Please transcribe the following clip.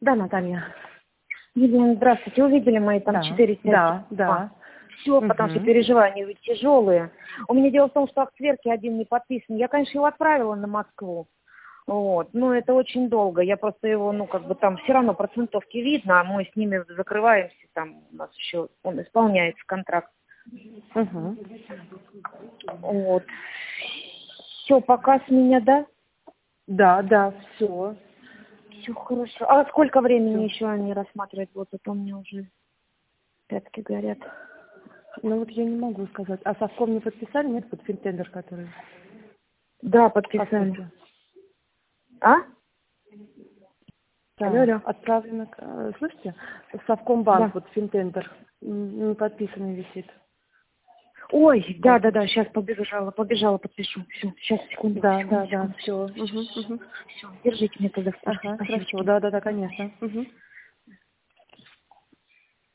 Да, Наталья. Елена, здравствуйте. Увидели мои там Да, 4 да. Все, потому что переживания ведь тяжелые. У меня дело в том, что акт сверки один не подписан. Я, конечно, его отправила на Москву. Вот. Но это очень долго. Я просто его, там все равно процентовки видно, а мы с ними закрываемся, там у нас еще он исполняется контракт. Угу. Вот. Все, пока с меня, да? Да, все. Все хорошо. А сколько времени еще они рассматривать будут? Это у меня уже пятки горят. Ну вот я не могу сказать. А совком не подписали, нет, под финтендер, который? Да, подписали. А? Да, Алло. отправлено, слышите? Совкомбанк, Да. вот финтендер, не подписанный висит. Ой, да, сейчас побежала, подпишу. Все, сейчас, секунду. Да, все. Все, держите мне тогда в курсе. Ага, Спасибо. хорошо, да, конечно. Угу.